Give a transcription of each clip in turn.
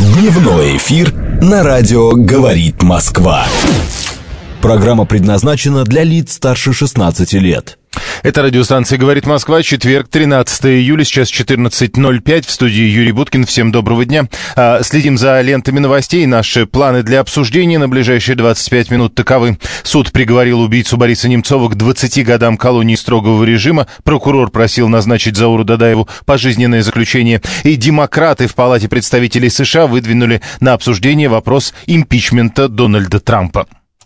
Дневной эфир на радио «Говорит Москва». Программа предназначена для лиц старше 16 лет. Это радиостанция «Говорит Москва», четверг, 13 июля, сейчас 14:05, в студии Юрий Буткин. Всем доброго дня. Следим за лентами новостей. Наши планы для обсуждения на ближайшие 25 минут таковы. Суд приговорил убийцу Бориса Немцова к 20 годам колонии строгого режима. Прокурор просил назначить Зауру Дадаеву пожизненное заключение. И демократы в Палате представителей США выдвинули на обсуждение вопрос импичмента Дональда Трампа.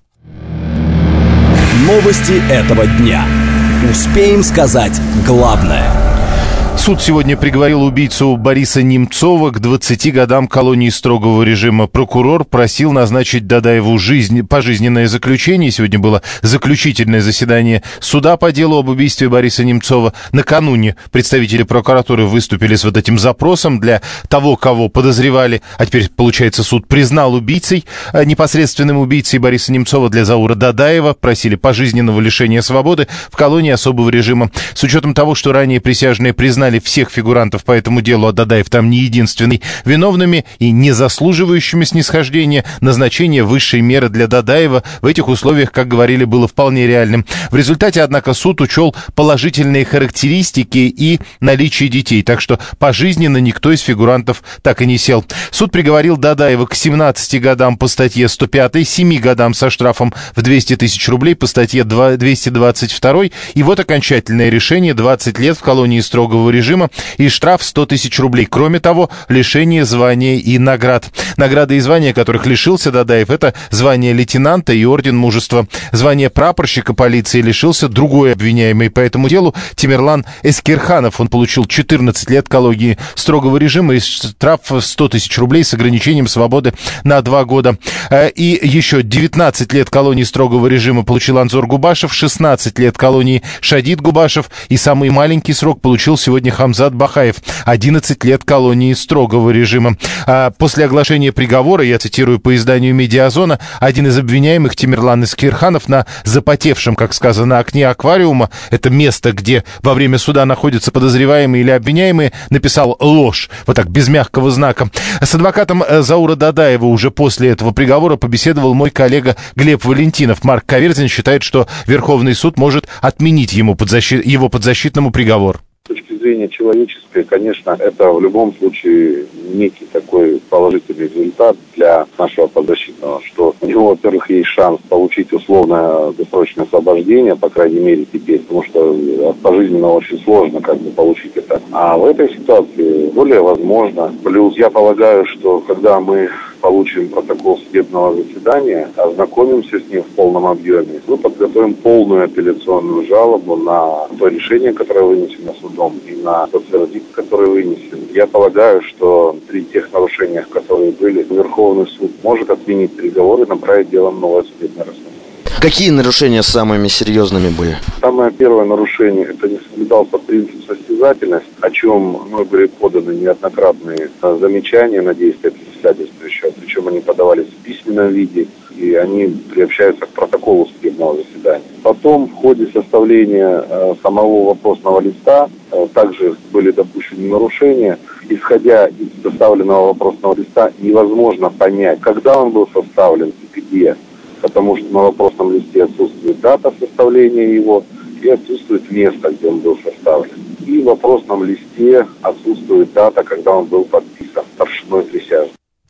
Новости этого дня. Успеем сказать главное. Суд сегодня приговорил убийцу Бориса Немцова к 20 годам колонии строгого режима. Прокурор просил назначить Дадаеву пожизненное заключение. Сегодня было заключительное заседание суда по делу об убийстве Бориса Немцова. Накануне представители прокуратуры выступили с вот этим запросом для того, кого подозревали. А теперь, получается, суд признал убийцей, непосредственным убийцей Бориса Немцова для Заура Дадаева. Просили пожизненного лишения свободы в колонии особого режима. С учетом того, что ранее присяжные признали всех фигурантов по этому делу, а Дадаев там не единственный, виновными и не заслуживающими снисхождения, назначение высшей меры для Дадаева в этих условиях, как говорили, было вполне реальным. В результате, однако, суд учел положительные характеристики и наличие детей, так что пожизненно никто из фигурантов так и не сел. Суд приговорил Дадаева к 17 годам по статье 105, 7 годам со штрафом в 200 тысяч рублей по статье 222, и вот окончательное решение: 20 лет в колонии строгого режима и штраф 100 тысяч рублей. Кроме того, лишение звания и наград. Награды и звания, которых лишился Дадаев, это звание лейтенанта и орден мужества. Звание прапорщика полиции лишился другой обвиняемый по этому делу, Тимерлан Эскирханов. Он получил 14 лет колонии строгого режима и штраф 100 тысяч рублей с ограничением свободы на 2 года. И еще 19 лет колонии строгого режима получил Анзор Губашев, 16 лет колонии Шадид Губашев, и самый маленький срок получил сегодня Хамзат Бахаев, 11 лет колонии строгого режима. После оглашения приговора, я цитирую по изданию «Медиазона», один из обвиняемых, Тимерлан Эскирханов, на запотевшем, как сказано, окне аквариума, это место, где во время суда находятся подозреваемые или обвиняемые, написал ложь, вот так, без мягкого знака. С адвокатом Заура Дадаева уже после этого приговора побеседовал мой коллега Глеб Валентинов. Марк Каверзин считает, что Верховный суд может отменить его подзащитному приговор. С точки зрения человеческой, конечно, это в любом случае некий такой положительный результат для нашего подзащитного, что у него, во-первых, есть шанс получить условное досрочное освобождение, по крайней мере теперь, потому что от пожизненного очень сложно получить это. А в этой ситуации более возможно. Плюс я полагаю, что когда мы получим протокол судебного заседания, ознакомимся с ним в полном объеме, мы подготовим полную апелляционную жалобу на то решение, которое вынесено судом, и на тот вердикт, который вынесен. Я полагаю, что при тех нарушениях, которые были, Верховный суд может отменить приговор и направить дело в новое судебное расследование. Какие нарушения самыми серьезными были? Самое первое нарушение – это не соблюдался принцип состязательности, о чем мной были поданы неоднократные замечания на действия председательствующего, причем они подавались в письменном виде, и они приобщаются к протоколу судебного заседания. Потом в ходе составления самого вопросного листа также были допущены нарушения. Исходя из составленного вопросного листа, невозможно понять, когда он был составлен и где, потому что на вопросном листе отсутствует дата составления его и отсутствует место, где он был составлен. И в вопросном листе отсутствует дата, когда он был подписан старшиной присяжных.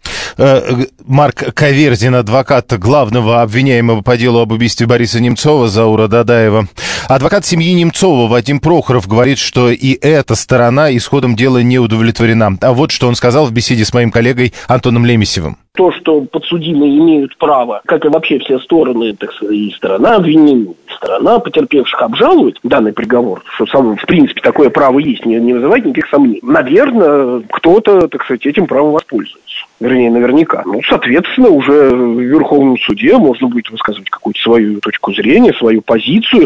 Марк Каверзин, адвокат главного обвиняемого по делу об убийстве Бориса Немцова, Заура Дадаева. Адвокат семьи Немцова Вадим Прохоров говорит, что и эта сторона исходом дела не удовлетворена. А вот что он сказал в беседе с моим коллегой Антоном Лемесевым. То, что подсудимые имеют право, как и вообще все стороны, так сказать, и сторона обвинения, и сторона потерпевших обжалует данный приговор, что в принципе такое право есть, не вызывает никаких сомнений. Наверное, кто-то, так сказать, этим правом воспользуется. Вернее, наверняка. Соответственно, уже в Верховном суде можно будет высказывать какую-то свою точку зрения, свою позицию. В данном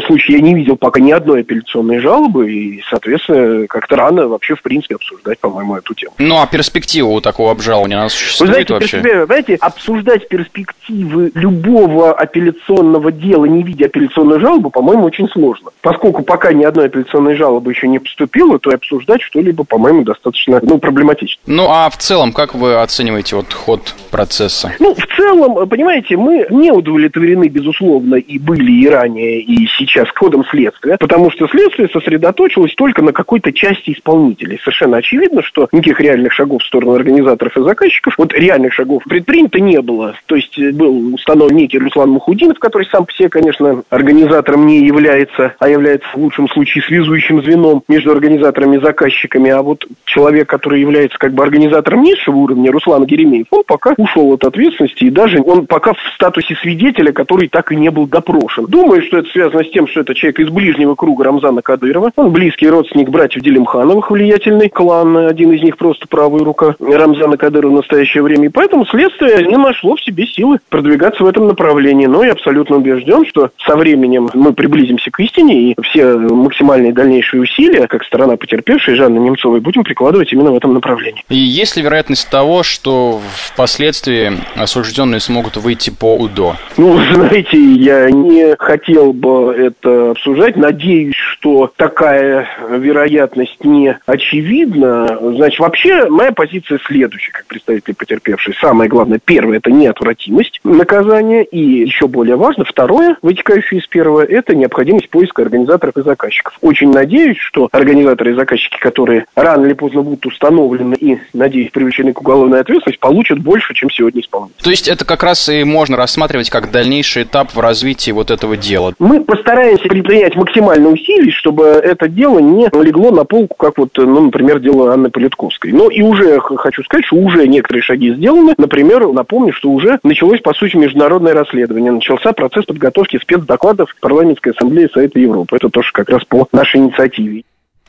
случае я не видел пока ни одной апелляционной жалобы, и, соответственно, как-то рано вообще, в принципе, обсуждать, по-моему, эту тему. Ну, а перспектива у такого обжалования, она существует вообще? Знаете, обсуждать перспективы любого апелляционного дела, не видя апелляционную жалобу, по-моему, очень сложно. Поскольку пока ни одной апелляционной жалобы еще не поступило, то и обсуждать что-либо, по-моему, достаточно, проблематично. Ну, а в целом, как вы оцениваете ход процесса? В целом, понимаете, мы не удовлетворены, безусловно, и были и ранее, и сейчас ходом следствия, потому что следствие сосредоточилось только на какой-то части исполнителей. Совершенно очевидно, что никаких реальных шагов в сторону организаторов и заказчиков, реальных шагов предпринято не было. То есть был установлен некий Руслан Мухудинов, который сам по себе, конечно, организатором не является, а является в лучшем случае связующим звеном между организаторами и заказчиками, а человек, который является организатором низшего уровня, Руслан Геремеев, он пока ушел от ответственности, и даже он пока в статусе свидетеля, который так и не был допрошен. Думаю, что это связано с тем, что это человек из ближнего круга Рамзана Кадырова. Он близкий родственник братьев Делимхановых, влиятельный клан, один из них просто правая рука Рамзана Кадырова в настоящее время. И поэтому следствие не нашло в себе силы продвигаться в этом направлении. Но я абсолютно убежден, что со временем мы приблизимся к истине, и все максимальные дальнейшие усилия, как сторона потерпевшей Жанны Немцовой, будем прикладывать именно в этом направлении. И есть ли вероятность того, что впоследствии осужденные смогут выйти по УДО? Знаете, я не хотел бы это обсуждать. Надеюсь, что такая вероятность не очевидна. Значит, вообще моя позиция следующая, как представитель потерпевшей. Самое главное, первое, это неотвратимость наказания. И еще более важно, второе, вытекающее из первого, это необходимость поиска организаторов и заказчиков. Очень надеюсь, что организаторы и заказчики, которые рано или поздно будут установлены и, надеюсь, привлечены к уголовной ответственности, получат больше, чем сегодня исполнители. То есть это как раз и можно рассматривать как дальнейший этап в развитии этого дела? Мы постараемся предпринять максимально усилий, чтобы это дело не легло на полку, как например, дело Анны Политковской. Но и уже хочу сказать, что уже некоторые шаги сделаны. Например, напомню, что уже началось, по сути, международное расследование. Начался процесс подготовки спецдокладов Парламентской ассамблеи Совета Европы. Это тоже как раз по нашей инициативе.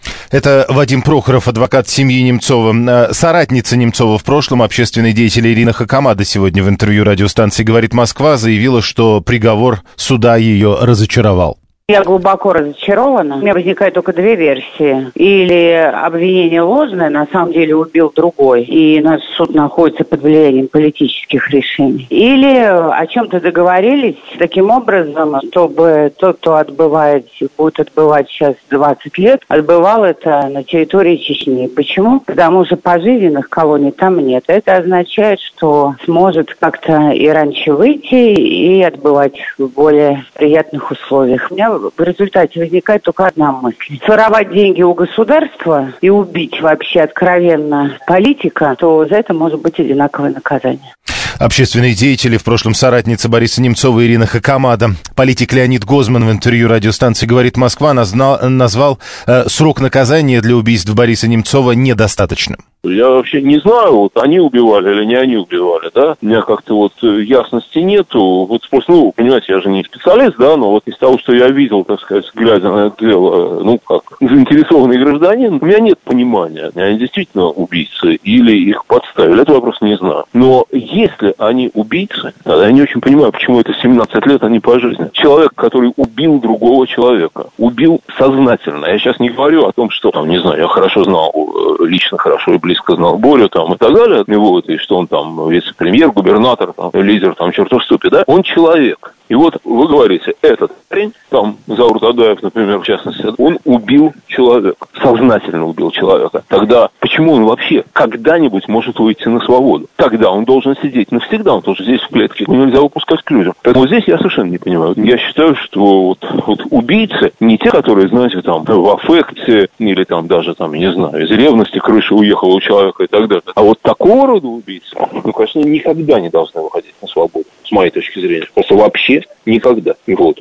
Это Вадим Прохоров, адвокат семьи Немцова. Соратница Немцова в прошлом, общественный деятель Ирина Хакамада, сегодня в интервью радиостанции «Говорит Москва» заявила, что приговор суда ее разочаровал. Я глубоко разочарована. У меня возникают только две версии. Или обвинение ложное, на самом деле убил другой, и наш суд находится под влиянием политических решений. Или о чем-то договорились таким образом, чтобы тот, кто будет отбывать сейчас 20 лет, отбывал это на территории Чечни. Почему? Потому что пожизненных колоний там нет. Это означает, что сможет как-то и раньше выйти, и отбывать в более приятных условиях. У меня в результате возникает только одна мысль. Своровать деньги у государства и убить вообще откровенно политика, то за это может быть одинаковое наказание. Общественные деятели, в прошлом соратница Бориса Немцова Ирина Хакамада. Политик Леонид Гозман в интервью радиостанции «Говорит Москва» назвал срок наказания для убийств Бориса Немцова недостаточным. Я вообще не знаю, они убивали или не они убивали, да? У меня как-то ясности нету. Понимаете, я же не специалист, да, но из того, что я видел, так сказать, глядя на это дело, как заинтересованный гражданин, у меня нет понимания, они действительно убийцы или их подставили. Этот вопрос не знаю. Но если они убийцы, тогда я не очень понимаю, почему это 17 лет, а не пожизненно. Человек, который убил другого человека, убил сознательно. Я сейчас не говорю о том, что, я хорошо знал, лично хорошо и близко знал Борю, и так далее от него, и что он вице-премьер, губернатор, лидер, чертов ступи, да? Он человек. И вы говорите, этот парень, Заур Тадаев, например, в частности, он убил человека, сознательно убил человека. Тогда почему он вообще когда-нибудь может выйти на свободу? Тогда он должен сидеть навсегда, он должен здесь в клетке, его нельзя выпускать к людям. Поэтому здесь я совершенно не понимаю. Я считаю, что убийцы, не те, которые, знаете, в аффекте, или даже, не знаю, из ревности крыша уехала у человека и так далее. А такого рода убийцы, конечно, никогда не должны выходить на свободу, с моей точки зрения. Просто вообще никогда.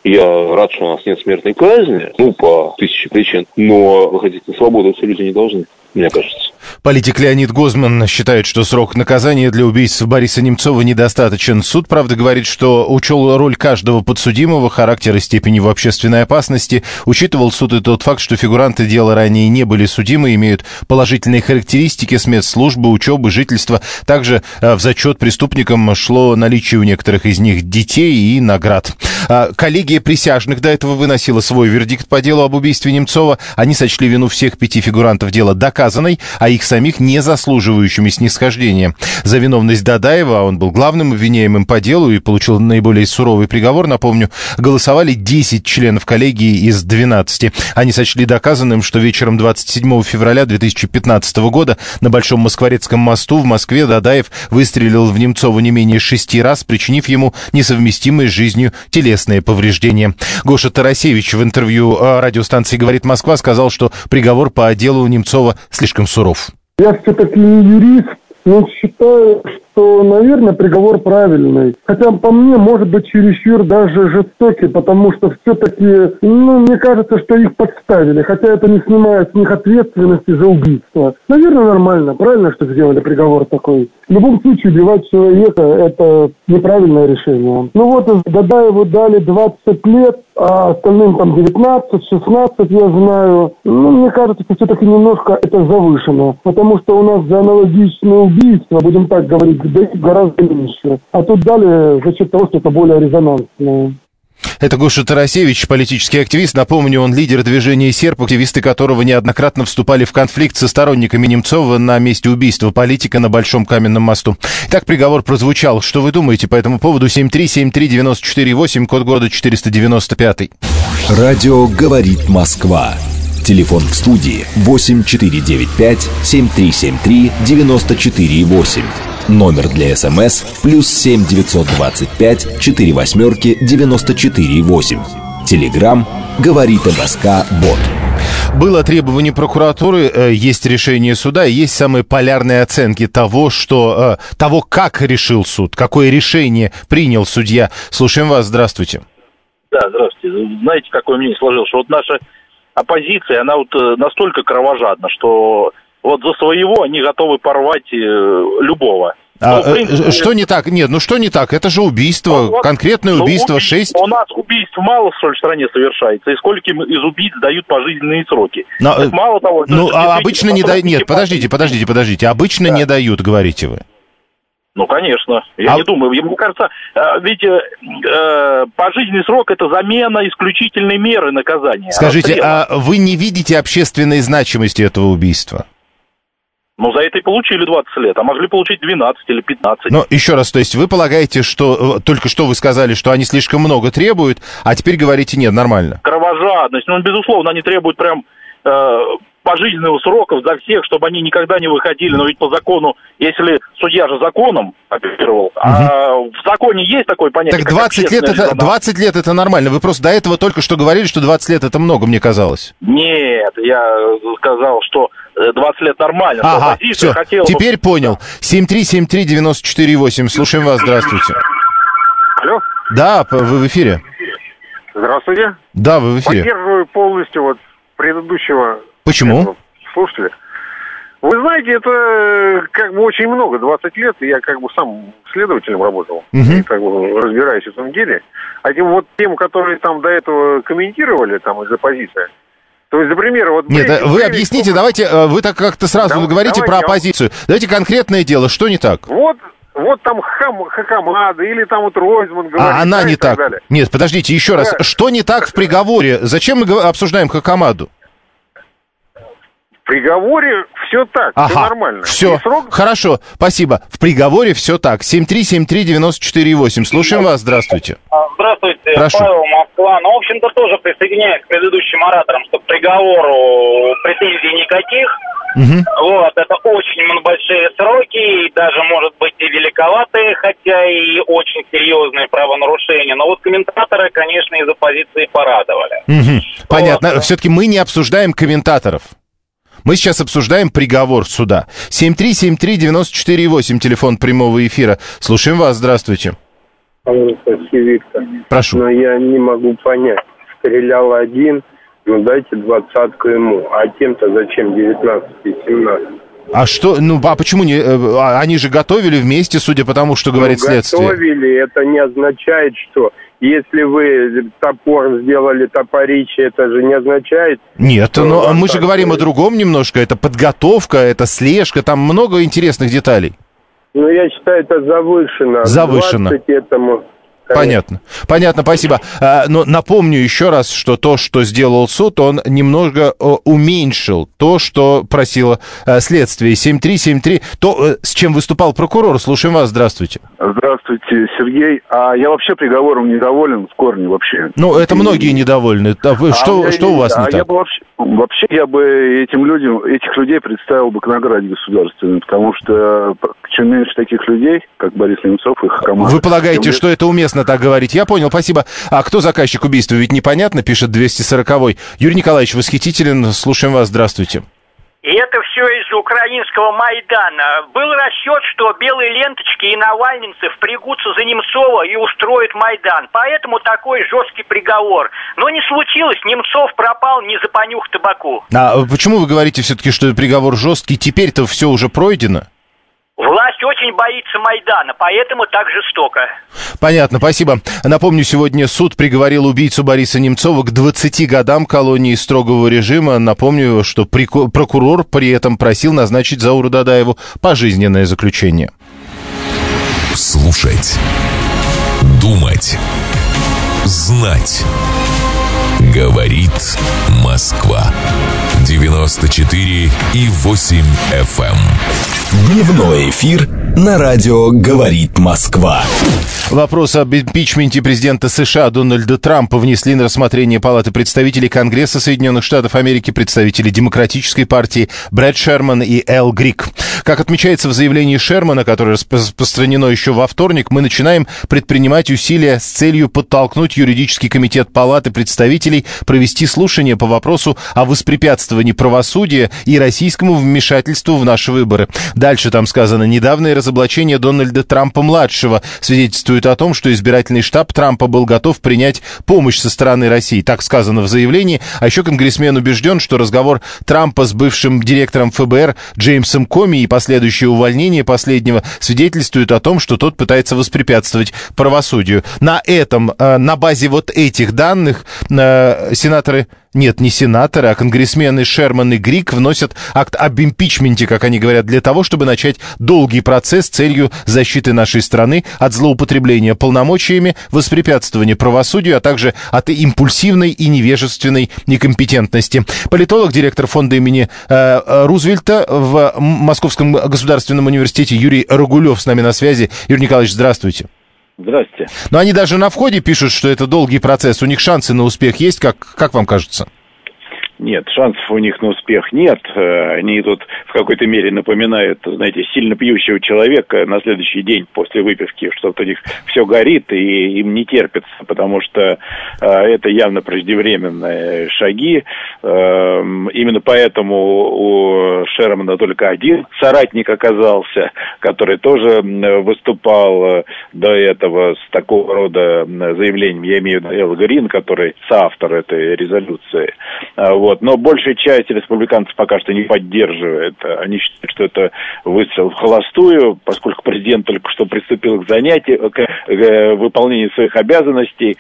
Я рад, что у нас нет смертной казни, по 1000 причин, но выходить на свободу все люди не должны, мне кажется. Политик Леонид Гозман считает, что срок наказания для убийств Бориса Немцова недостаточен. Суд, правда, говорит, что учел роль каждого подсудимого, характер и степень его общественной опасности. Учитывал суд и тот факт, что фигуранты дела ранее не были судимы, имеют положительные характеристики спецслужбы, учебы, жительства. Также в зачет преступникам шло наличие у некоторых из них детей и наград. нет. Коллегия присяжных до этого выносила свой вердикт по делу об убийстве Немцова. Они сочли вину всех 5 фигурантов дела доказанной, а их самих не заслуживающими снисхождения. За виновность Дадаева, он был главным обвиняемым по делу и получил наиболее суровый приговор, напомню, голосовали 10 членов коллегии из 12. Они сочли доказанным, что вечером 27 февраля 2015 года на Большом Москворецком мосту в Москве Дадаев выстрелил в Немцова не менее 6 раз, причинив ему несовместимые с жизнью телесные повреждения. Гоша Тарасевич в интервью радиостанции «Говорит Москва» сказал, что приговор по делу Немцова слишком суров. Я все-таки не юрист, но считаю, что, наверное, приговор правильный. Хотя, по мне, может быть, чересчур даже жестокий, потому что все-таки, мне кажется, что их подставили. Хотя это не снимает с них ответственности за убийство. Наверное, нормально, правильно, что сделали приговор такой. В любом случае, убивать человека – это неправильное решение. Дадаеву дали 20 лет, а остальным там 19, 16, я знаю. Мне кажется, что все-таки немножко это завышено. Потому что у нас за аналогичное убийство, будем так говорить, гораздо меньше. А тут дали за счет того, что это более резонансное. Это Гоша Тарасевич, политический активист. Напомню, он лидер движения «Серп», активисты которого неоднократно вступали в конфликт со сторонниками Немцова на месте убийства политика на Большом Каменном мосту. Итак, приговор прозвучал. Что вы думаете по этому поводу? 7373948, код города 495. Радио «Говорит Москва». Телефон в студии 8495-7373-94,8. Номер для СМС +7 925 48 94,8. Телеграм «Говорит МСК Бот». Было требование прокуратуры, есть решение суда, есть самые полярные оценки того, как решил суд, какое решение принял судья. Слушаем вас, здравствуйте. Да, здравствуйте. Знаете, какое мнение сложилось, что наша оппозиция, она настолько кровожадна, что за своего они готовы порвать любого. Что не так? Нет, что не так? Это же убийство, конкретное убийство, 6... У нас убийств мало, что ли, в стране совершается, и скольким из убийц дают пожизненные сроки. Мало того... обычно не дают... Нет, подождите. Обычно не дают, говорите вы. Конечно. Я не думаю. Мне кажется, ведь пожизненный срок – это замена исключительной меры наказания. Скажите, а вы не видите общественной значимости этого убийства? За это и получили 20 лет, а могли получить 12 или 15. Но еще раз, то есть вы полагаете, что только что вы сказали, что они слишком много требуют, а теперь говорите, нет, нормально? Кровожадность. Безусловно, они требуют прям пожизненного сроков за всех, чтобы они никогда не выходили. Но ведь по закону, если судья же законом оперировал, а в законе есть такое понятие, так 20 лет это нормально. Вы просто до этого только что говорили, что 20 лет это много, мне казалось. Нет, я сказал, что 20 лет нормально. Ага, все, теперь понял. 7373948, слушаем вас, здравствуйте. Алло? Да, вы в эфире. Здравствуйте. Да, вы в эфире. Поддерживаю полностью предыдущего... Почему? Слушатели. Вы знаете, это очень много, 20 лет, и я сам следователем работал, и разбираюсь в этом деле. А тем, которые там до этого комментировали, из оппозиции, то есть, например, Нет, вы объясните, давайте, вы так как-то сразу говорите про оппозицию. Давайте конкретное дело, что не так? Там Хакамада или Ройзман говорит. Она не так. Нет, подождите, еще раз. Что не так в приговоре? Зачем мы обсуждаем Хакамаду? В приговоре все так, все нормально. Все, хорошо, спасибо. В приговоре все так. 7373948. Слушаем вас, здравствуйте. Здравствуйте, прошу. Павел, Москва. В общем-то, тоже присоединяюсь к предыдущим ораторам, что к приговору претензий никаких. Это очень большие сроки, и даже, может быть, и великоватые, хотя и очень серьезные правонарушения. Но комментаторы, конечно, из оппозиции порадовали. Понятно. Все-таки мы не обсуждаем комментаторов. Мы сейчас обсуждаем приговор суда. 7373948, телефон прямого эфира. Слушаем вас, здравствуйте. Виктор. Прошу. Но я не могу понять. Стрелял один, дайте 20-ку ему. А тем-то зачем 19 и 17? А что, почему не... Они же готовили вместе, судя по тому, что говорит следствие. Готовили, это не означает, что... Если вы топор сделали топорище, это же не означает... Нет, но мы же говорим о другом немножко. Это подготовка, это слежка, там много интересных деталей. Я считаю, это завышено. Завышено. 20 этому Понятно. Понятно, спасибо. Но напомню еще раз, что то, что сделал суд, он немного уменьшил то, что просило следствие. 7373, то, с чем выступал прокурор. Слушаем вас, здравствуйте. Здравствуйте, Сергей. Я вообще приговором недоволен в корне вообще. Ну, это многие недовольны. Что у вас не так? Я бы этих людей представил бы к награде государственной, потому что чем меньше таких людей, как Борис Немцов, их команда... Вы полагаете, что это уместно так говорить? Я понял, спасибо. А кто заказчик убийства? Ведь непонятно, пишет 240-й. Юрий Николаевич, восхитителен. Слушаем вас, здравствуйте. И это все из-за украинского Майдана. Был расчет, что белые ленточки и навальнинцы впрягутся за Немцова и устроят Майдан. Поэтому такой жесткий приговор. Но не случилось, Немцов пропал не за понюх табаку. А почему вы говорите все-таки, что приговор жесткий? Теперь-то все уже пройдено? Власть очень боится Майдана, поэтому так жестоко. Понятно, спасибо. Напомню, сегодня суд приговорил убийцу Бориса Немцова к 20 годам колонии строгого режима. Напомню, что прокурор при этом просил назначить Зауру Дадаеву пожизненное заключение. Слушать, думать, знать. Говорит Москва. 94,8 FM. Дневной эфир на радио «Говорит Москва». Вопрос об импичменте президента США Дональда Трампа внесли на рассмотрение Палаты представителей Конгресса Соединенных Штатов Америки представители Демократической партии Брэд Шерман и Эл Грик. Как отмечается в заявлении Шермана, которое распространено еще во вторник, мы начинаем предпринимать усилия с целью подтолкнуть юридический комитет Палаты представителей провести слушание по вопросу о воспрепятствовании правосудия и российскому вмешательству в наши выборы. Дальше там сказано: недавнее разоблачение Дональда Трампа-младшего свидетельствует о том, что избирательный штаб Трампа был готов принять помощь со стороны России. Так сказано в заявлении. А еще конгрессмен убежден, что разговор Трампа с бывшим директором ФБР Джеймсом Коми и последующее увольнение последнего свидетельствует о том, что тот пытается воспрепятствовать правосудию. На базе вот этих данных конгрессмены Шерман и Грик вносят акт об импичменте, как они говорят, для того, чтобы начать долгий процесс с целью защиты нашей страны от злоупотребления полномочиями, воспрепятствования правосудию, а также от импульсивной и невежественной некомпетентности. Политолог, директор фонда имени Рузвельта в Московском государственном университете Юрий Рогулев с нами на связи. Юрий Николаевич, здравствуйте. Здравствуйте. Но они даже на входе пишут, что это долгий процесс. У них шансы на успех есть, как вам кажется? Нет, шансов у них на успех нет. Они тут в какой-то мере напоминают, знаете, сильно пьющего человека на следующий день после выпивки, что у них все горит и им не терпится, потому что это явно преждевременные шаги. Именно поэтому у Шермана только один соратник оказался, который тоже выступал до этого с такого рода заявлением. Я имею в виду Эл Грин, который соавтор этой резолюции. Но большая часть республиканцев пока что не поддерживает. Они считают, что это выстрел в холостую, поскольку президент только что приступил к выполнению своих обязанностей.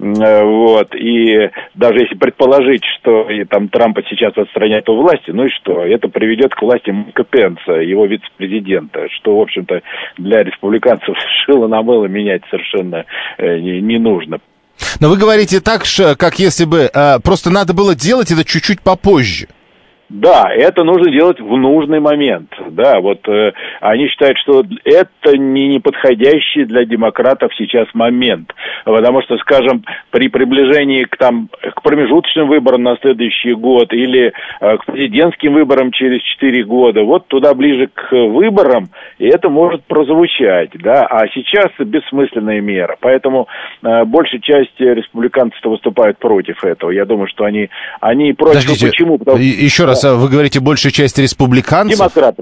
И даже если предположить, что там Трампа сейчас отстранят от власти, ну и что? Это приведет к власти Майка Пенса, его вице-президента, что, в общем-то, для республиканцев шило на мыло менять совершенно не нужно. Но вы говорите так, как если бы просто надо было делать это чуть-чуть попозже. Да, это нужно делать в нужный момент. Да, они считают, что это не неподходящий для демократов сейчас момент. Потому что, скажем, при приближении к промежуточным выборам на следующий год или к президентским выборам через 4 года, туда ближе к выборам, и это может прозвучать. Да? А сейчас бессмысленная мера. Поэтому большая часть республиканцев выступают против этого. Я думаю, что они против. Подождите, почему? Еще раз. Вы говорите, большая часть республиканцев?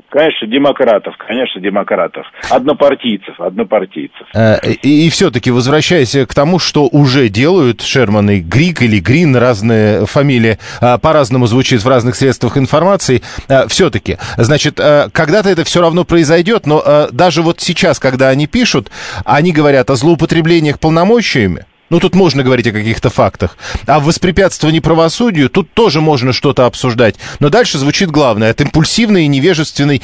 Демократов. Однопартийцев. И все-таки, возвращаясь к тому, что уже делают Шерман и Грик или Грин, разные фамилии, по-разному звучит в разных средствах информации, все-таки, значит, когда-то это все равно произойдет, но даже сейчас, когда они пишут, они говорят о злоупотреблениях полномочиями. Тут можно говорить о каких-то фактах. А в воспрепятствовании правосудию тут тоже можно что-то обсуждать. Но дальше звучит главное: от импульсивной и невежественной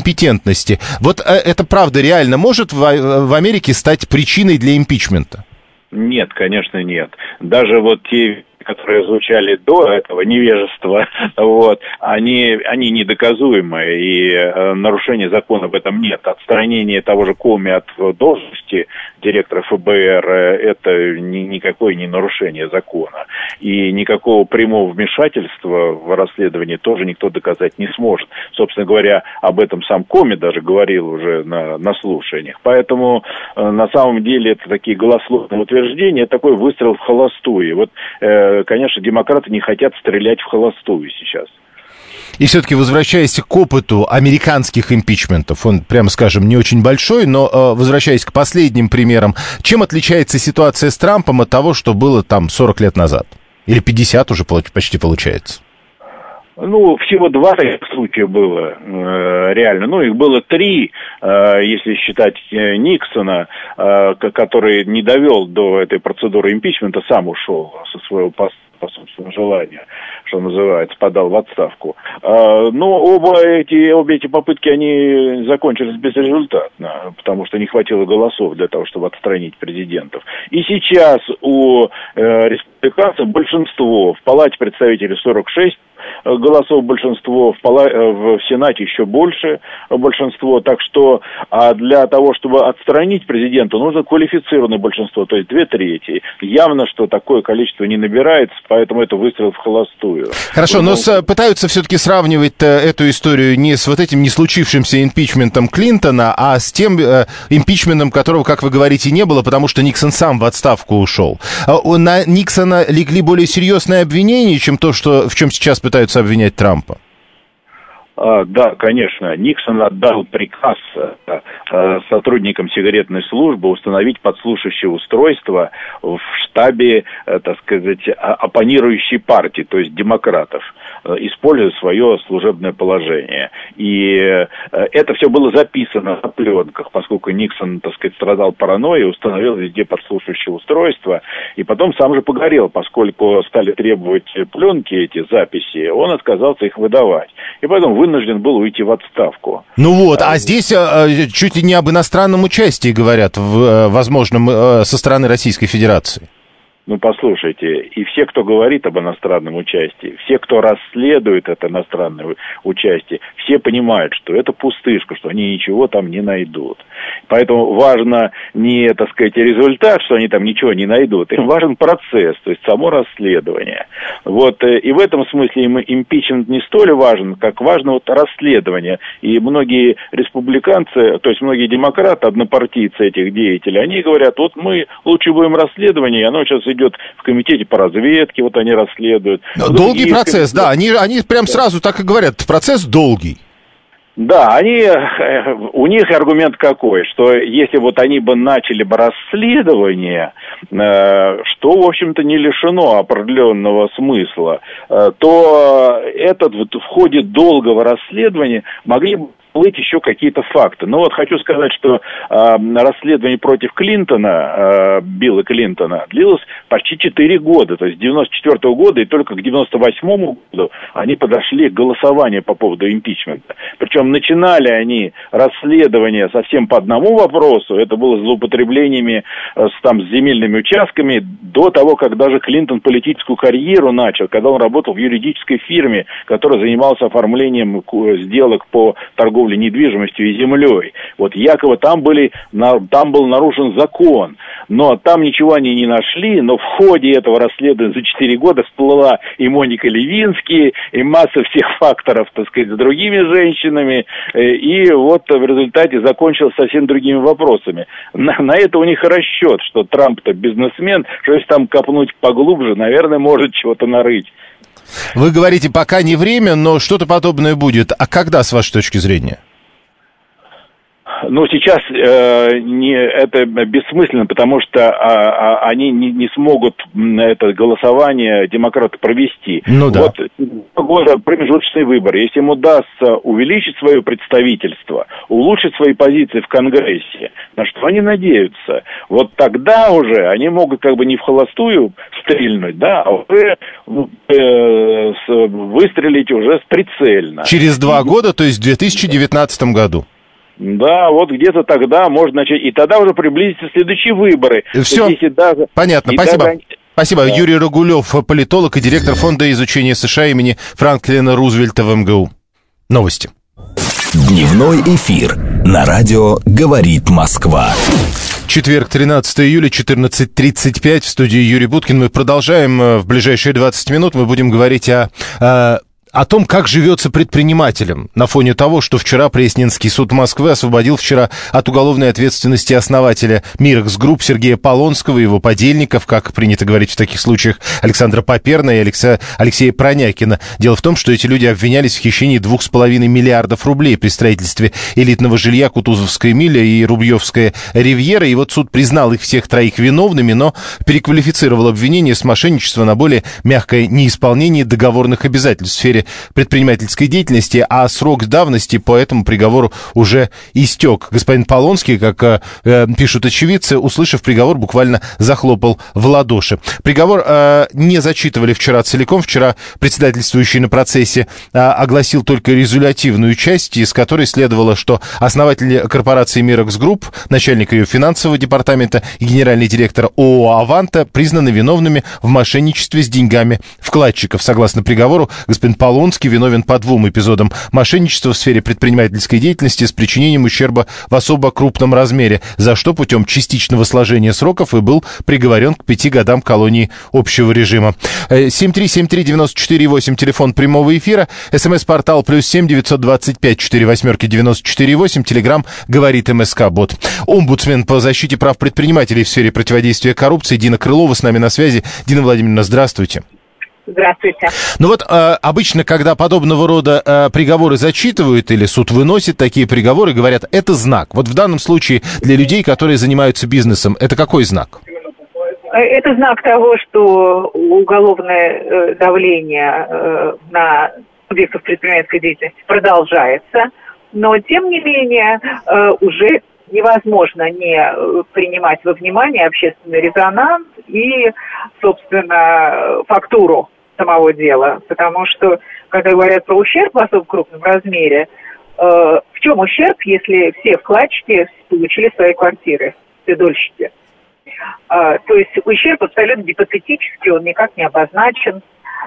некомпетентности. Это правда реально может в Америке стать причиной для импичмента? Нет, конечно, нет. Даже вот те, которые звучали до этого, невежества, вот, они недоказуемы, и нарушения закона в этом нет. Отстранение того же Коми от должности директора ФБР – это никакое не нарушение закона. И никакого прямого вмешательства в расследование тоже никто доказать не сможет. Собственно говоря, об этом сам Коми даже говорил уже на слушаниях. Поэтому на самом деле это такие голословные утверждения, такой выстрел в холостую. Вот, конечно, демократы не хотят стрелять в холостую сейчас. И все-таки, возвращаясь к опыту американских импичментов, он, прямо скажем, не очень большой, но возвращаясь к последним примерам, чем отличается ситуация с Трампом от того, что было там 40 лет назад? Или 50 уже почти получается? Ну, всего 2 таких случая было реально. Ну, их было 3, если считать Никсона, который не довел до этой процедуры импичмента, сам ушел со своего поста по собственному желанию, что называется, подал в отставку. Но обе эти попытки, они закончились безрезультатно, потому что не хватило голосов для того, чтобы отстранить президентов. И сейчас у республиканцев большинство, в Палате представителей 46 голосов большинство, в Сенате еще больше большинство, так что для того, чтобы отстранить президента, нужно квалифицированное большинство, то есть 2/3. Явно, что такое количество не набирается, поэтому это выстрел в холостую. Хорошо, но пытаются все-таки сравнивать эту историю не с вот этим не случившимся импичментом Клинтона, а с тем импичментом, которого, как вы говорите, не было, потому что Никсон сам в отставку ушел. На Никсона легли более серьезные обвинения, чем то, в чем сейчас пытаются обвинять Трампа. Да, конечно. Никсон отдал приказ сотрудникам сигаретной службы установить подслушивающее устройство в штабе, так сказать, оппонирующей партии, то есть демократов, используя свое служебное положение. И это все было записано на пленках, поскольку Никсон, так сказать, страдал паранойей, установил везде подслушивающее устройство, и потом сам же погорел, поскольку стали требовать пленки, эти записи, он отказался их выдавать. И поэтому вынужден был уйти в отставку. Ну вот, а здесь чуть ли не об иностранном участии говорят, возможном, со стороны Российской Федерации. Ну, послушайте, и все, кто говорит об иностранном участии, все, кто расследует это иностранное участие, все понимают, что это пустышка, что они ничего там не найдут. Поэтому важно не, так сказать, результат, что они там ничего не найдут, им важен процесс, то есть само расследование. Вот, и в этом смысле им импичмент не столь важен, как важно вот расследование. И многие республиканцы, то есть многие демократы, однопартийцы этих деятелей, они говорят, вот мы лучше будем расследование, и оно сейчас идет в комитете по разведке, вот они расследуют. Долгий процесс, да, они прям сразу так и говорят, процесс долгий. Да, у них аргумент какой, что если вот они бы начали бы расследование, что, в общем-то, не лишено определенного смысла, то в ходе долгого расследования могли бы всплыть еще какие-то факты. Но вот хочу сказать, что расследование против Клинтона, Билла Клинтона, длилось почти 4 года, то есть с 94 года, и только к 98 году они подошли к голосованию по поводу импичмента. Причем начинали они расследование совсем по одному вопросу, это было злоупотреблениями с земельными участками, до того, как даже Клинтон политическую карьеру начал, когда он работал в юридической фирме, которая занималась оформлением сделок по торговле недвижимостью и землей. Вот якобы там был нарушен закон, но там ничего они не нашли, но в ходе этого расследования за 4 года всплыла и Моника Левински, и масса всех факторов, так сказать, с другими женщинами, и вот в результате закончилось совсем другими вопросами. На это у них расчет, что Трамп-то бизнесмен, что если там копнуть поглубже, наверное, может чего-то нарыть. Вы говорите, пока не время, но что-то подобное будет. А когда, с вашей точки зрения? Ну, сейчас это бессмысленно, потому что они не смогут это голосование демократы провести. Ну да. Вот промежуточный выбор. Если им удастся увеличить свое представительство, улучшить свои позиции в Конгрессе, на что они надеются, вот тогда уже они могут как бы не в холостую стрельнуть, да, а уже выстрелить уже прицельно. Через 2 года, то есть в 2019 году. Да, вот где-то тогда можно начать, и тогда уже приблизятся следующие выборы. Все, даже, понятно, спасибо. Даже... Спасибо. Да. Юрий Рагулев, политолог и директор Фонда изучения США имени Франклина Рузвельта в МГУ. Новости. Дневной эфир на радио «Говорит Москва». Четверг, 13 июля, 14:35, в студии Юрий Буткин. Мы продолжаем. В ближайшие 20 минут мы будем говорить о том, как живется предпринимателям на фоне того, что вчера Пресненский суд Москвы освободил вчера от уголовной ответственности основателя Мирекс Групп Сергея Полонского и его подельников, как принято говорить в таких случаях, Александра Поперна и Алексея Пронякина. Дело в том, что эти люди обвинялись в хищении 2,5 миллиардов рублей при строительстве элитного жилья Кутузовская миля и Рублевская ривьера, и вот суд признал их всех троих виновными, но переквалифицировал обвинение с мошенничества на более мягкое неисполнение договорных обязательств в сфере предпринимательской деятельности, а срок давности по этому приговору уже истек. Господин Полонский, как пишут очевидцы, услышав приговор, буквально захлопал в ладоши. Приговор не зачитывали вчера целиком. Вчера председательствующий на процессе огласил только резолютивную часть, из которой следовало, что основатель корпорации Мирекс Групп, начальник ее финансового департамента и генеральный директор ООО «Аванта» признаны виновными в мошенничестве с деньгами вкладчиков. Согласно приговору, господин Полонский виновен по 2 эпизодам мошенничества в сфере предпринимательской деятельности с причинением ущерба в особо крупном размере, за что путем частичного сложения сроков и был приговорен к 5 годам колонии общего режима. 7373948, телефон прямого эфира, СМС-портал +7 925 48 94 8, телеграм «Говорит МСК-бот». Омбудсмен по защите прав предпринимателей в сфере противодействия коррупции Дина Крылова с нами на связи. Дина Владимировна, здравствуйте. Здравствуйте. Ну вот обычно, когда подобного рода приговоры зачитывают или суд выносит такие приговоры, говорят, это знак. Вот в данном случае для людей, которые занимаются бизнесом, это какой знак? Это знак того, что уголовное давление на субъектов предпринимательской деятельности продолжается, но тем не менее уже невозможно не принимать во внимание общественный резонанс и, собственно, фактуру самого дела. Потому что, когда говорят про ущерб в особо крупном размере, в чем ущерб, если все вкладчики получили свои квартиры, все дольщики? То есть ущерб абсолютно гипотетический, он никак не обозначен.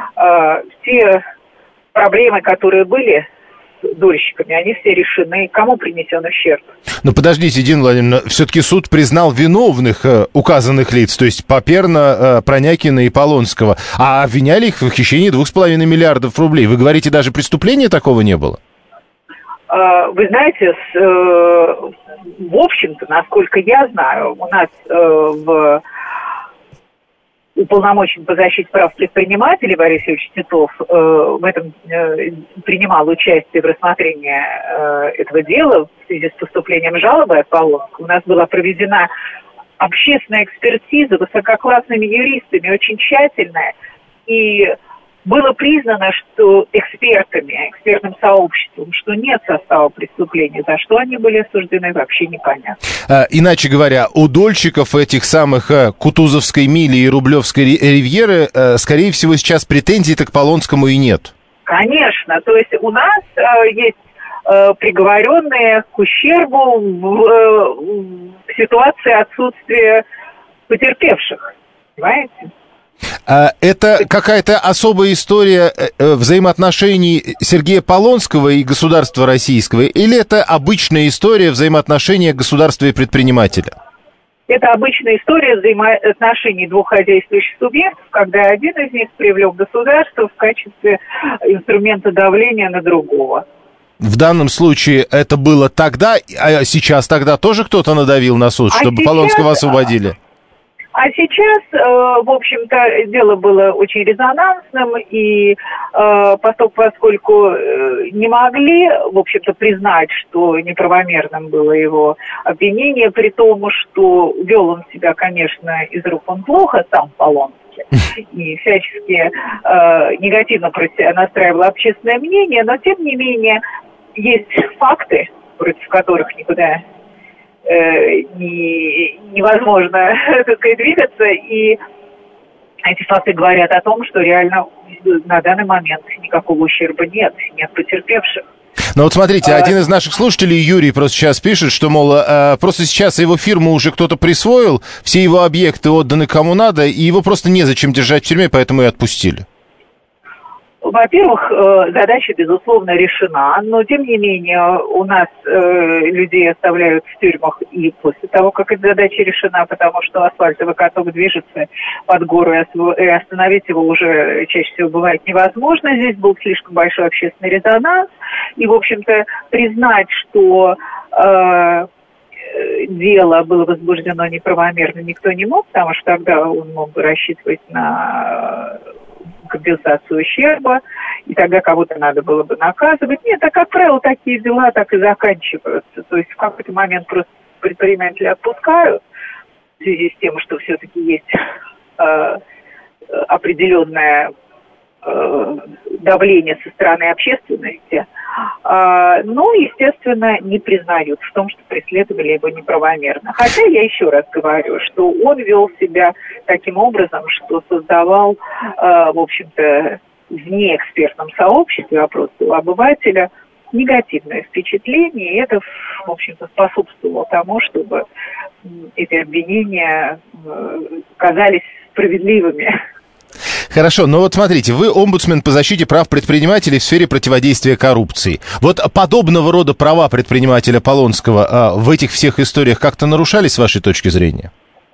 Все проблемы, которые были дольщиками, они все решены. Кому принесен ущерб? Но подождите, Дина Владимировна, все-таки суд признал виновных указанных лиц, то есть Поперна, Пронякина и Полонского, а обвиняли их в хищении 2,5 миллиардов рублей. Вы говорите, даже преступления такого не было? Вы знаете, в общем-то, насколько я знаю, у нас в уполномоченный по защите прав предпринимателей Борис Юрьевич Титов в этом принимал участие в рассмотрении этого дела в связи с поступлением жалобы от Полонского. У нас была проведена общественная экспертиза высококлассными юристами, очень тщательная, и было признано, что экспертным сообществом, что нет состава преступления, за что они были осуждены, вообще непонятно. Иначе говоря, у дольщиков этих самых Кутузовской мили и Рублевской ривьеры, скорее всего, сейчас претензий-то к Полонскому и нет. Конечно, то есть у нас есть приговоренные к ущербу в ситуации отсутствия потерпевших, понимаете? Это какая-то особая история взаимоотношений Сергея Полонского и государства российского? Или это обычная история взаимоотношения государства и предпринимателя? Это обычная история взаимоотношений двух хозяйствующих субъектов, когда один из них привлек государство в качестве инструмента давления на другого. В данном случае это было тогда, а сейчас тогда тоже кто-то надавил на суд, чтобы Полонского освободили? А сейчас, в общем-то, дело было очень резонансным, и поскольку не могли, в общем-то, признать, что неправомерным было его обвинение, при том, что вел он себя, конечно, из рук вон плохо, сам Полонский, и всячески негативно настраивало общественное мнение, но, тем не менее, есть факты, против которых никуда невозможно, так сказать, двигаться, и эти факты говорят о том, что реально на данный момент никакого ущерба нет потерпевших. Ну вот смотрите, один из наших слушателей, Юрий, просто сейчас пишет, что, мол, просто сейчас его фирму уже кто-то присвоил, все его объекты отданы кому надо, и его просто незачем держать в тюрьме, поэтому и отпустили. Во-первых, задача, безусловно, решена, но, тем не менее, у нас людей оставляют в тюрьмах и после того, как эта задача решена, потому что асфальтовый каток движется под гору, и остановить его уже чаще всего бывает невозможно. Здесь был слишком большой общественный резонанс, и, в общем-то, признать, что дело было возбуждено неправомерно, никто не мог, потому что тогда он мог бы рассчитывать на компенсацию ущерба, и тогда кого-то надо было бы наказывать. Нет, а как правило, такие дела так и заканчиваются. То есть в какой-то момент просто предприниматели отпускают в связи с тем, что все-таки есть определенное давление со стороны общественности, но, естественно, не признают в том, что преследовали его неправомерно. Хотя я еще раз говорю, что он вел себя таким образом, что создавал, в общем-то, в неэкспертном сообществе, а просто у обывателя, негативное впечатление, и это, в общем-то, способствовало тому, чтобы эти обвинения казались справедливыми. Хорошо, но вот смотрите, вы омбудсмен по защите прав предпринимателей в сфере противодействия коррупции. Вот подобного рода права предпринимателя Полонского в этих всех историях как-то нарушались с вашей точки зрения?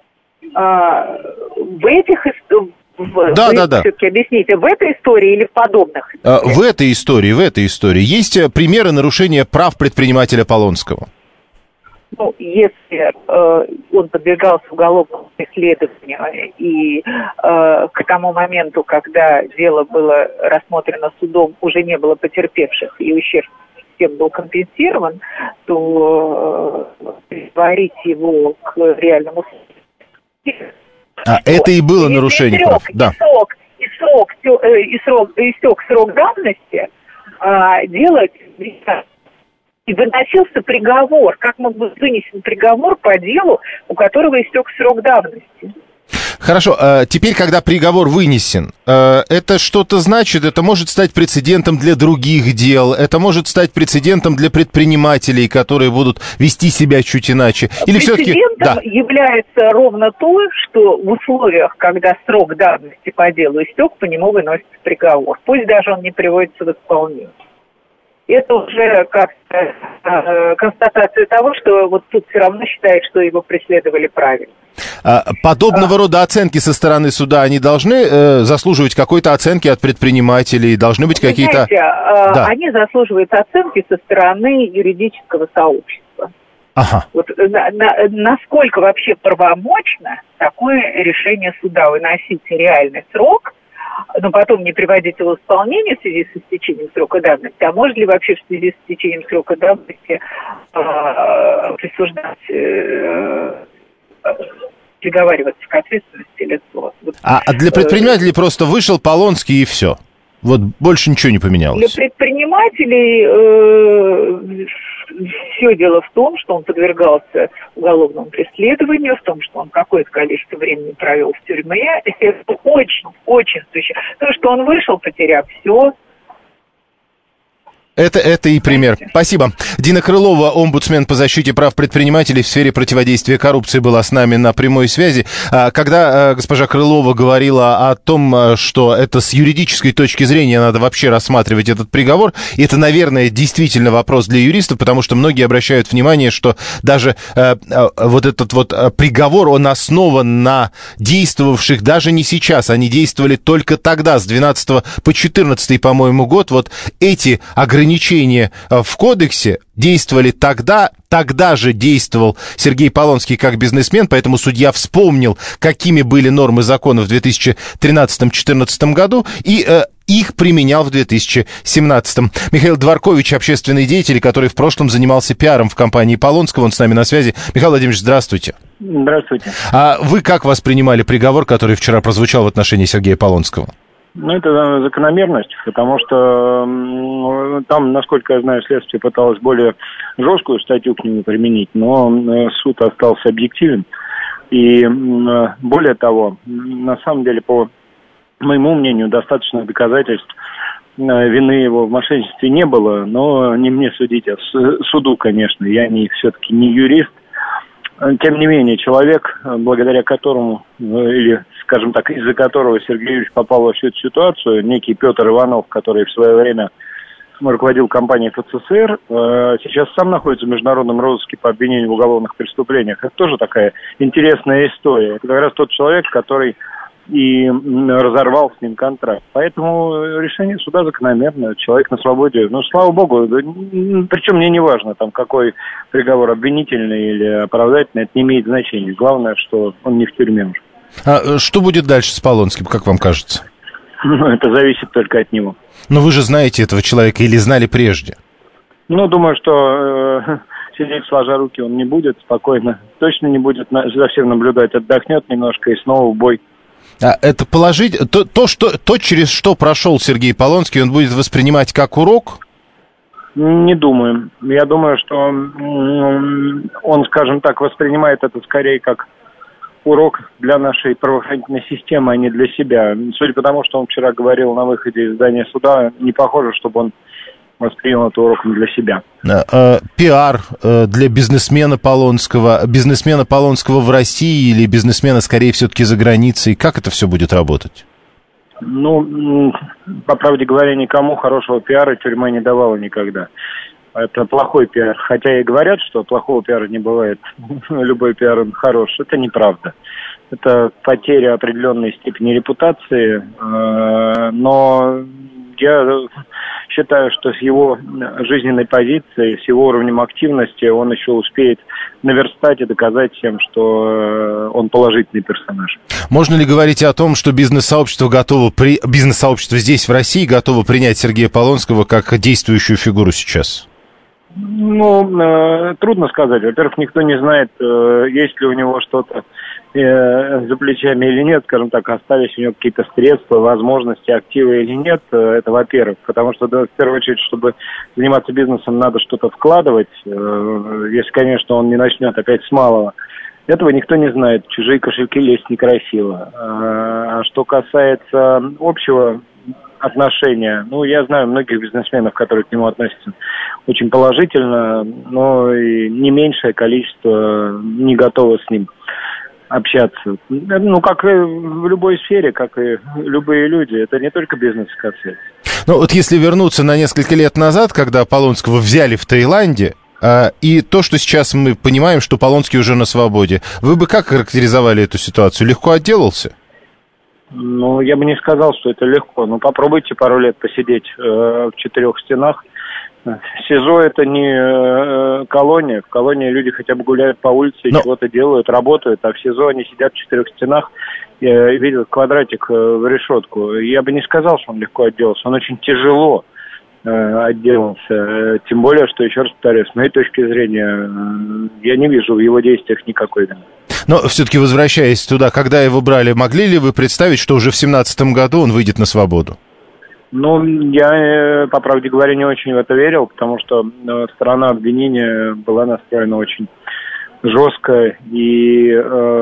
В этих историях... Да. Все-таки объясните, в этой истории или в подобных? В этой истории. Есть примеры нарушения прав предпринимателя Полонского? Ну, если он подвергался уголовному преследованию, и к тому моменту, когда дело было рассмотрено судом, уже не было потерпевших, и ущерб всем был компенсирован, то приговорить его к реальному суду. Это и было нарушение прав, да. Истек срок давности, делать... И выносился приговор. Как мог быть вынесен приговор по делу, у которого истек срок давности? Хорошо, теперь, когда приговор вынесен, это что-то значит? Это может стать прецедентом для других дел? Это может стать прецедентом для предпринимателей, которые будут вести себя чуть иначе? Или все-таки... Прецедентом является ровно то, что в условиях, когда срок давности по делу истек, по нему выносится приговор. Пусть даже он не приводится в исполнение. Это уже как констатация того, что вот суд все равно считает, что его преследовали правильно. Подобного рода оценки со стороны суда, они должны заслуживать какой-то оценки от предпринимателей? Должны быть какие-то... Знаете, они заслуживают оценки со стороны юридического сообщества. Ага. Вот, насколько вообще правомочно такое решение суда выносить реальный срок, но потом не приводить его в исполнение в связи с истечением срока давности, а может ли вообще в связи с истечением срока давности присуждать, приговариваться к ответственности лицо? Вот. А для предпринимателей просто вышел Полонский и все? Вот больше ничего не поменялось? Для предпринимателей все дело в том, что он подвергался уголовному преследованию, в том, что он какое-то количество времени провел в тюрьме. Это очень существенно. То, что он вышел, потеряв все. Это и пример. Спасибо. Дина Крылова, омбудсмен по защите прав предпринимателей в сфере противодействия коррупции, была с нами на прямой связи. Когда госпожа Крылова говорила о том, что это с юридической точки зрения надо вообще рассматривать этот приговор, это, наверное, действительно вопрос для юристов, потому что многие обращают внимание, что даже вот этот вот приговор, он основан на действовавших даже не сейчас, они действовали только тогда, с 12 по 14, по-моему, год. Вот эти ограничения в кодексе действовали тогда же действовал Сергей Полонский как бизнесмен, поэтому судья вспомнил, какими были нормы закона в 2013-2014 году, и их применял в 2017. Михаил Дворкович, общественный деятель, который в прошлом занимался пиаром в компании Полонского, он с нами на связи. Михаил Владимирович, здравствуйте. Здравствуйте. А вы как воспринимали приговор, который вчера прозвучал в отношении Сергея Полонского? Ну, это закономерность, потому что там, насколько я знаю, следствие пыталось более жесткую статью к нему применить, но суд остался объективен. И более того, на самом деле, по моему мнению, достаточно доказательств вины его в мошенничестве не было, но не мне судить, а суду, конечно. Я все-таки не юрист. Тем не менее, человек, благодаря которому, или, скажем так, из-за которого Сергей Юрьевич попал во всю эту ситуацию, некий Петр Иванов, который в свое время руководил компанией ФЦСР, сейчас сам находится в международном розыске по обвинению в уголовных преступлениях. Это тоже такая интересная история. Это как раз тот человек, который и разорвал с ним контракт. Поэтому решение суда закономерно. Человек на свободе. Ну, слава богу. Причем мне не важно, там, какой приговор, обвинительный или оправдательный, это не имеет значения. Главное, что он не в тюрьме уже. А что будет дальше с Полонским, как вам кажется? Ну, это зависит только от него. Но вы же знаете этого человека или знали прежде? Ну, думаю, что сидеть сложа руки он не будет спокойно. Точно не будет за всем наблюдать. Отдохнет немножко и снова в бой. А это положить... То, через что прошел Сергей Полонский, он будет воспринимать как урок? Не думаю. Я думаю, что он, скажем так, воспринимает это скорее как урок для нашей правоохранительной системы, а не для себя. Судя по тому, что он вчера говорил на выходе из здания суда, не похоже, чтобы он воспринял это уроком для себя. Пиар для бизнесмена Полонского в России или бизнесмена, скорее, все-таки за границей. Как это все будет работать? Ну, по правде говоря, никому хорошего пиара тюрьма не давала никогда. Это плохой пиар. Хотя и говорят, что плохого пиара не бывает. Любой пиар он хорош. Это неправда. Это потеря определенной степени репутации. Но я считаю, что с его жизненной позицией, с его уровнем активности он еще успеет наверстать и доказать всем, что он положительный персонаж. Можно ли говорить о том, что бизнес-сообщество здесь, в России, готово принять Сергея Полонского как действующую фигуру сейчас? Ну, трудно сказать. Во-первых, никто не знает, есть ли у него что-то за плечами или нет, скажем так, остались у него какие-то средства, возможности, активы или нет. Это во-первых, потому что, в первую очередь, чтобы заниматься бизнесом, надо что-то вкладывать. Если, конечно, он не начнет опять с малого. Этого никто не знает. В чужие кошельки лезть некрасиво. А что касается общего отношения, ну, я знаю многих бизнесменов, которые к нему относятся очень положительно, но и не меньшее количество не готово с ним общаться. Ну, как и в любой сфере, как и любые люди. Это не только бизнес касается. Ну, вот если вернуться на несколько лет назад, когда Полонского взяли в Таиланде, и то, что сейчас мы понимаем, что Полонский уже на свободе, вы бы как характеризовали эту ситуацию? Легко отделался? Ну, я бы не сказал, что это легко. Ну, попробуйте пару лет посидеть в четырех стенах. СИЗО — это не колония. В колонии люди хотя бы гуляют по улице, чего-то делают, работают, а в СИЗО они сидят в четырех стенах и видят квадратик в решетку. Я бы не сказал, что он легко отделался. Он очень тяжело отделался. Тем более, что, еще раз повторюсь, с моей точки зрения, я не вижу в его действиях никакой вины. Но все-таки, возвращаясь туда, когда его брали, могли ли вы представить, что уже в 2017 году он выйдет на свободу? Ну, я, по правде говоря, не очень в это верил, потому что сторона обвинения была настроена очень жестко и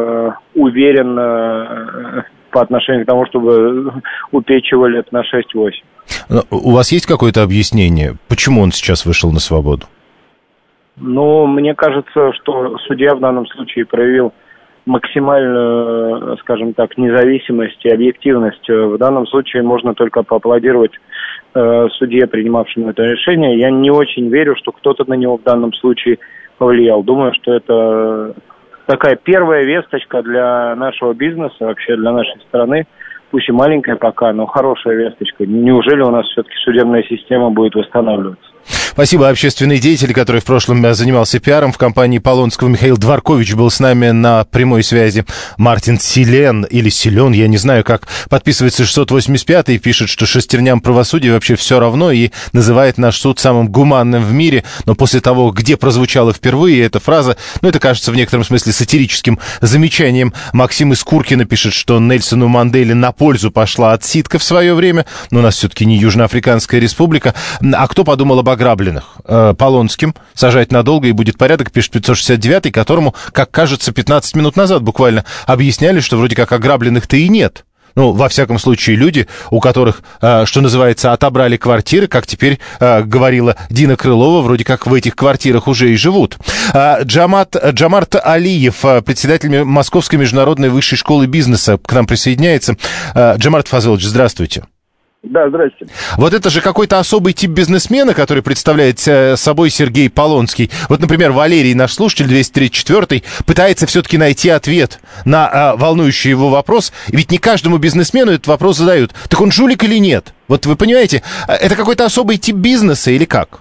уверенно по отношению к тому, чтобы упечь его лет на 6-8. Но у вас есть какое-то объяснение, почему он сейчас вышел на свободу? Ну, мне кажется, что судья в данном случае проявил максимальную, скажем так, независимость и объективность. В данном случае можно только поаплодировать судье, принимавшему это решение. Я не очень верю, что кто-то на него в данном случае повлиял. Думаю, что это такая первая весточка для нашего бизнеса, вообще для нашей страны. Пусть и маленькая пока, но хорошая весточка. Неужели у нас все-таки судебная система будет восстанавливаться? Спасибо. Общественный деятель, который в прошлом занимался пиаром в компании Полонского, Михаил Дворкович, был с нами на прямой связи. Мартин Силен, или Силен, я не знаю, как подписывается 685-й, пишет, что шестерням правосудия вообще все равно, и называет наш суд самым гуманным в мире. Но после того, где прозвучала впервые эта фраза, ну, это кажется в некотором смысле сатирическим замечанием. Максим из Куркина пишет, что Нельсону Манделе на пользу пошла отсидка в свое время, но у нас все-таки не Южноафриканская республика. А кто подумал об ограбленных? Полонским сажать надолго и будет порядок, пишет 569-й, которому, как кажется, 15 минут назад буквально объясняли, что вроде как ограбленных-то и нет. Ну, во всяком случае, люди, у которых, что называется, отобрали квартиры, как теперь говорила Дина Крылова, вроде как в этих квартирах уже и живут. Джамарт Алиев, председатель Московской международной высшей школы бизнеса, к нам присоединяется. Джамарт Фазылович, здравствуйте. Да, здрасте. Вот это же какой-то особый тип бизнесмена, который представляет собой Сергей Полонский. Вот, например, Валерий, наш слушатель, 234-й, пытается все-таки найти ответ на волнующий его вопрос. Ведь не каждому бизнесмену этот вопрос задают. Так он жулик или нет? Вот вы понимаете, это какой-то особый тип бизнеса или как?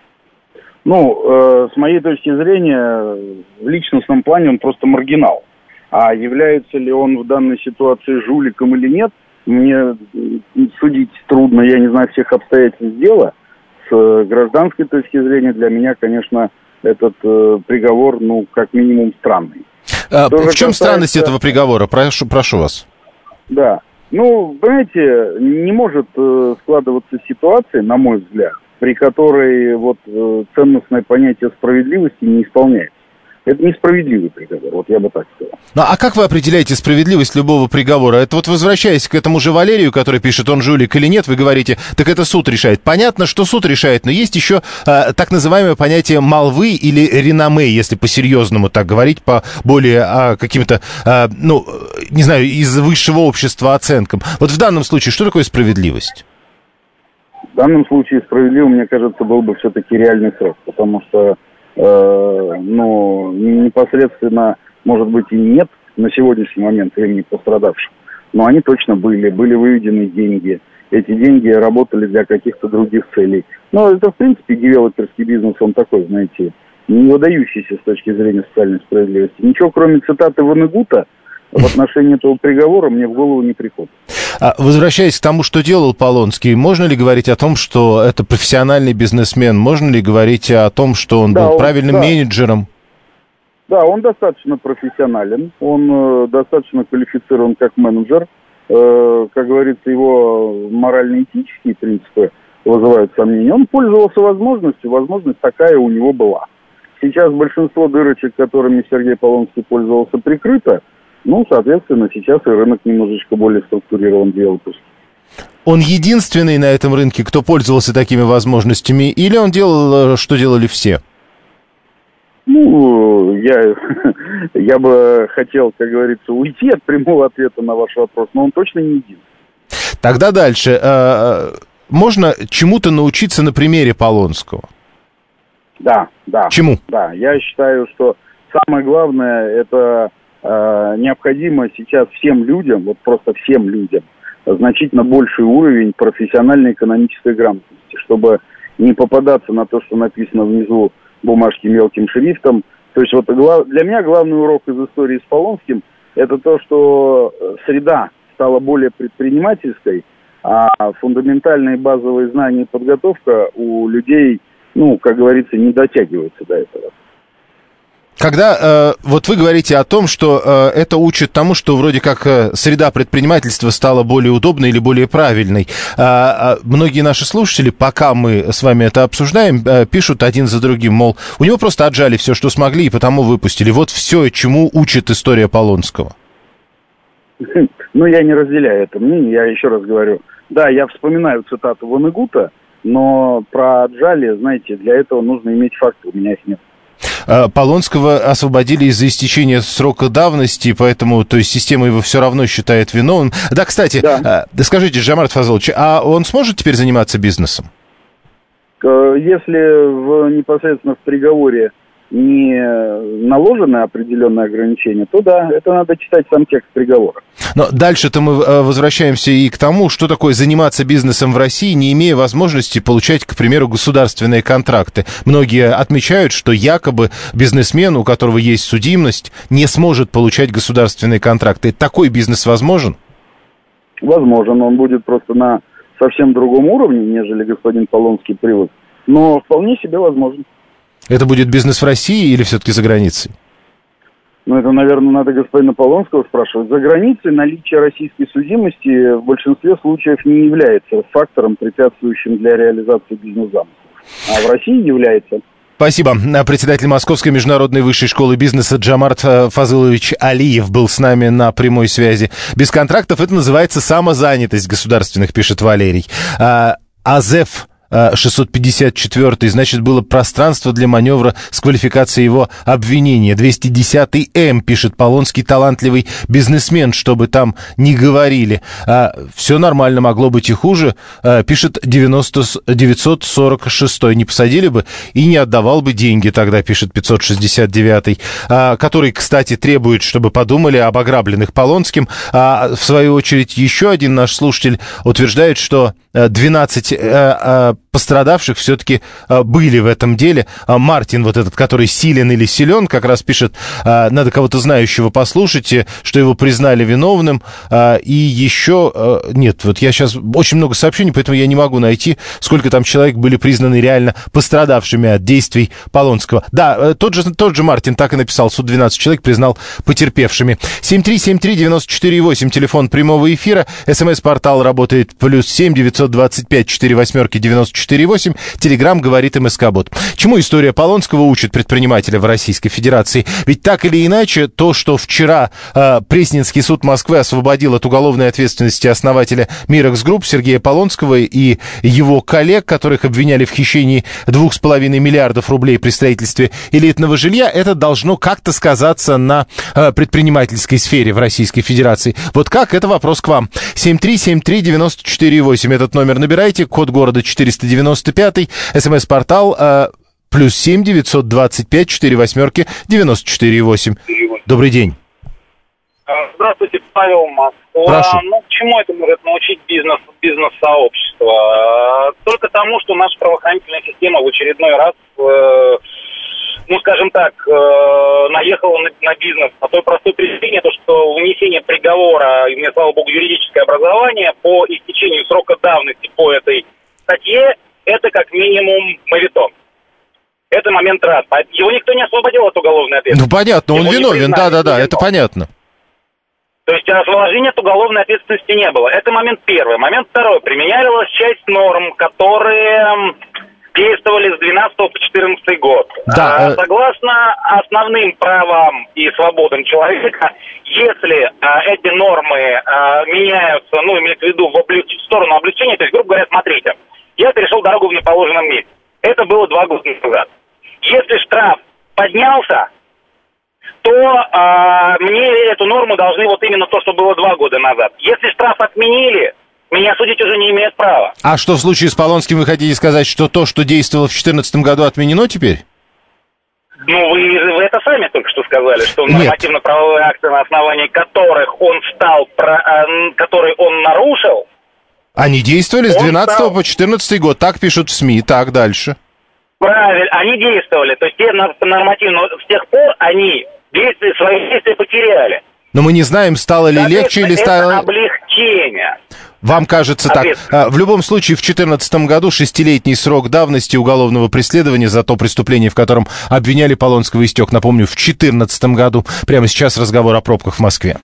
Ну, с моей точки зрения, в личностном плане он просто маргинал. А является ли он в данной ситуации жуликом или нет, мне судить трудно, я не знаю всех обстоятельств дела. С гражданской точки зрения для меня, конечно, этот приговор, ну, как минимум, странный. В чем странность этого приговора? Прошу вас. Да. Ну, понимаете, не может складываться ситуация, на мой взгляд, при которой вот ценностное понятие справедливости не исполняется. Это несправедливый приговор, вот я бы так сказал. Ну, а как вы определяете справедливость любого приговора? Это вот возвращаясь к этому же Валерию, который пишет, он жулик или нет, вы говорите, так это суд решает. Понятно, что суд решает, но есть еще так называемое понятие молвы или реноме, если по-серьезному так говорить, по более каким-то, ну, не знаю, из высшего общества оценкам. Вот в данном случае что такое справедливость? В данном случае справедливым, мне кажется, был бы все-таки реальный срок, потому что ну, непосредственно, может быть, и нет на сегодняшний момент времени пострадавших, но они точно были выведены деньги. Эти деньги работали для каких-то других целей. Но это, в принципе, девелоперский бизнес, он такой, знаете, не выдающийся с точки зрения социальной справедливости. Ничего, кроме цитаты Ванегута, в отношении этого приговора мне в голову не приходит. Возвращаясь к тому, что делал Полонский, можно ли говорить о том, что это профессиональный бизнесмен? Можно ли говорить о том, что он был правильным менеджером? Да, он достаточно профессионален, он достаточно квалифицирован как менеджер. Как говорится, его морально-этические принципы вызывают сомнения. Он пользовался возможностью, возможность такая у него была. Сейчас большинство дырочек, которыми Сергей Полонский пользовался, прикрыто. Ну, соответственно, сейчас и рынок немножечко более структурирован девелоперский. Он единственный на этом рынке, кто пользовался такими возможностями, или он делал, что делали все? Ну, я бы хотел, как говорится, уйти от прямого ответа на ваш вопрос, но он точно не единственный. Тогда дальше. Можно чему-то научиться на примере Полонского? Да. Чему? Да, я считаю, что самое главное, это необходимо сейчас всем людям, вот просто всем людям, значительно больший уровень профессиональной экономической грамотности, чтобы не попадаться на то, что написано внизу бумажки мелким шрифтом. То есть вот для меня главный урок из истории с Полонским – это то, что среда стала более предпринимательской, а фундаментальные базовые знания и подготовка у людей, ну, как говорится, не дотягиваются до этого. Когда вот вы говорите о том, что это учит тому, что вроде как среда предпринимательства стала более удобной или более правильной, многие наши слушатели, пока мы с вами это обсуждаем, пишут один за другим, мол, у него просто отжали все, что смогли, и потому выпустили. Вот все, чему учит история Полонского. Ну, я не разделяю это мнение, я еще раз говорю. Да, я вспоминаю цитату Ванегута, но про отжали, знаете, для этого нужно иметь факты, у меня их нет. Полонского освободили из-за истечения срока давности, поэтому, то есть, система его все равно считает виновным. Да, кстати, да. Скажите, Джамарт Фазылович, а он сможет теперь заниматься бизнесом? Если непосредственно в приговоре не наложены определенные ограничения, то да, это надо читать сам текст приговора. Но дальше-то мы возвращаемся и к тому, что такое заниматься бизнесом в России, не имея возможности получать, к примеру, государственные контракты. Многие отмечают, что якобы бизнесмен, у которого есть судимость, не сможет получать государственные контракты. Такой бизнес возможен? Возможен, он будет просто на совсем другом уровне, нежели господин Полонский привык, но вполне себе возможен. Это будет бизнес в России или все-таки за границей? Ну, это, наверное, надо господина Полонского спрашивать. За границей наличие российской судимости в большинстве случаев не является фактором, препятствующим для реализации бизнес-замыслов. А в России является. Спасибо. Председатель Московской международной высшей школы бизнеса Джамарт Фазылович Алиев был с нами на прямой связи. Без контрактов это называется самозанятость государственных, пишет Валерий. АЗЭФ 654, значит, было пространство для маневра с квалификацией его обвинения. 210-М, пишет Полонский, талантливый бизнесмен, чтобы там не говорили. Все нормально, могло быть и хуже, пишет 946, не посадили бы и не отдавал бы деньги тогда, пишет 569, который, кстати, требует, чтобы подумали об ограбленных Полонским. В свою очередь, еще один наш слушатель утверждает, что 12 пострадавших все-таки были в этом деле. Мартин, вот этот, который силен или силен, как раз пишет, надо кого-то знающего послушать, что его признали виновным. И еще, нет, вот я сейчас очень много сообщений, поэтому я не могу найти, сколько там человек были признаны реально пострадавшими от действий Полонского. Да, тот же Мартин так и написал, суд 12 человек признал потерпевшими. 7373948, телефон прямого эфира, СМС-портал работает +7 925 48 94 8. Телеграм говорит МСК-бот. Чему история Полонского учит предпринимателя в Российской Федерации? Ведь так или иначе, то, что вчера Пресненский суд Москвы освободил от уголовной ответственности основателя Мирекс Групп Сергея Полонского и его коллег, которых обвиняли в хищении 2,5 миллиардов рублей при строительстве элитного жилья, это должно как-то сказаться на предпринимательской сфере в Российской Федерации. Вот как? Это вопрос к вам. 7373948. Этот номер набирайте. Код города 495. СМС-портал +7 925 48 94 8. Добрый день. Здравствуйте, Павел, Москва. Прошу. К чему это может научить бизнес-сообщество? Только тому, что наша правоохранительная система в очередной раз, наехала на бизнес по той простой причине, что вынесение приговора, и мне, слава богу, юридическое образование по истечению срока давности по этой статье, это как минимум моветон. Это момент раз. Его никто не освободил от уголовной ответственности. Ну, понятно, он виновен, да, это понятно. То есть освобождения от уголовной ответственности не было. Это момент первый. Момент второй. Применялась часть норм, которые действовали с 12 по 14 год. Да, согласно основным правам и свободам человека, если эти нормы меняются, имеется в виду в сторону облегчения, то есть, грубо говоря, смотрите, я перешел дорогу в неположенном месте. Это было 2 года назад. Если штраф поднялся, то мне эту норму должны вот именно то, что было 2 года назад. Если штраф отменили, меня судить уже не имеют права. А что в случае с Полонским вы хотите сказать, что то, что действовало в 2014 году, отменено теперь? Вы это сами только что сказали, что нормативно-правовые акты, на основании которых он которые он нарушил, они действовали с 12 по 14 год, так пишут в СМИ, так дальше. Правильно, они действовали, то есть те нормативно, с тех пор они свои действия потеряли. Но мы не знаем, стало ли легче или стало... Это облегчение. Вам кажется так. В любом случае, в 2014 году 6-летний срок давности уголовного преследования за то преступление, в котором обвиняли Полонского, истек. Напомню, в 2014 году. Прямо сейчас разговор о пробках в Москве.